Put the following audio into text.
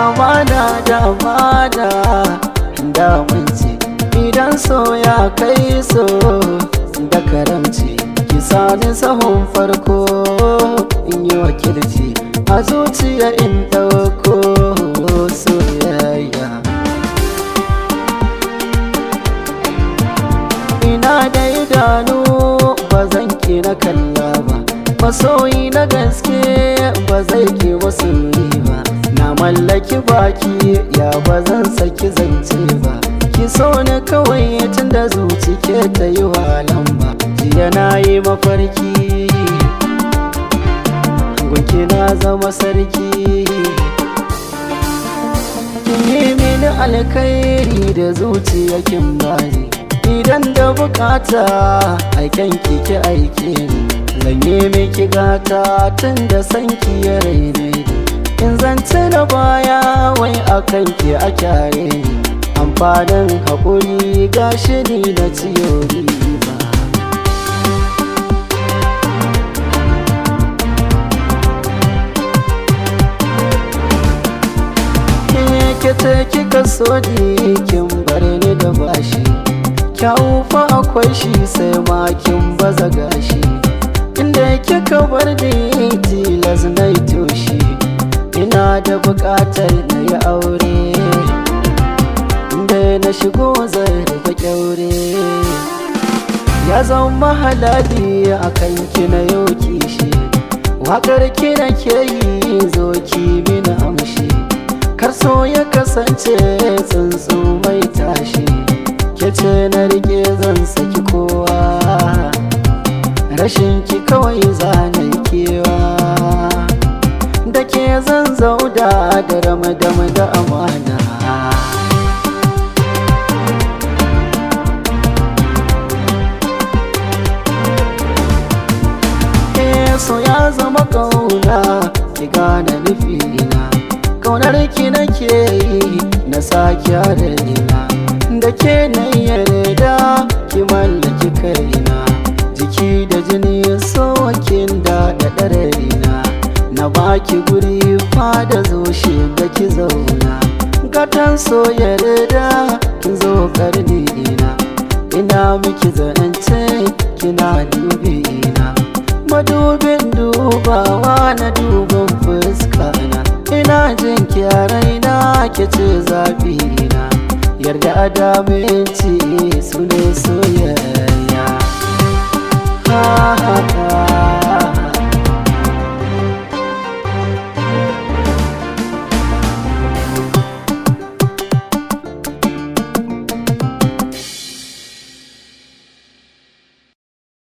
amana da amana da munci idan so ya kai so da karamci ki sani sahun farko in yi wakilci a zuciya in ɗauko soyayya. Ina da idanu ba zan ki na kalla ba, masoyi na gaske ba zai ki masoyi ba, na mallaki baki ya ba zan saki zance ba, ki so ni kawai tun da zuci ke ta yi walan ba. Jiya na yi mafarki gunki na zama sarki, kin yi mini alkhairi da zuciya kin bani, idan da bukata aiken ki aike ni, zan yi miki gata tun da sanki ya raine ni, in zan tuna baya wai akan ki a kyare ni, amfanin haƙuri gashi ni na ciyo riba. Kete kika so ni kin bar ni da bashi, kyau fa akwai shi sai ma kin baza gashi, inda kika bar ni tilas na yi toshi, ina da buƙatar na yi aure, inda na shigo zai rufe kyaure, ya zama halali a kan ki na yau kishi, waƙar ki na ke yi zo ki mini amshi, kar so ya kasance tsuntsu mai tashi, kece na rike zan saki kowa, rashin ki kawai zanen kewa, da ke zan zauda da ramadama da amana. So ya zama kauna ki gane nufina, kaunar ki nake yi na sake raina, da ke na yarda ki mallaki kaina, jiki da jini so kin da ɗararina, na baki guri fada zo shiga ki zauna, gatan so yarda kin zo karni ina, ina miki zance kina dubina, madubin dubawa na duban fuska na, ina jin ki a raina ke ce zaɓi na, yarda adaminci su ne soyayya. Ha ha ha.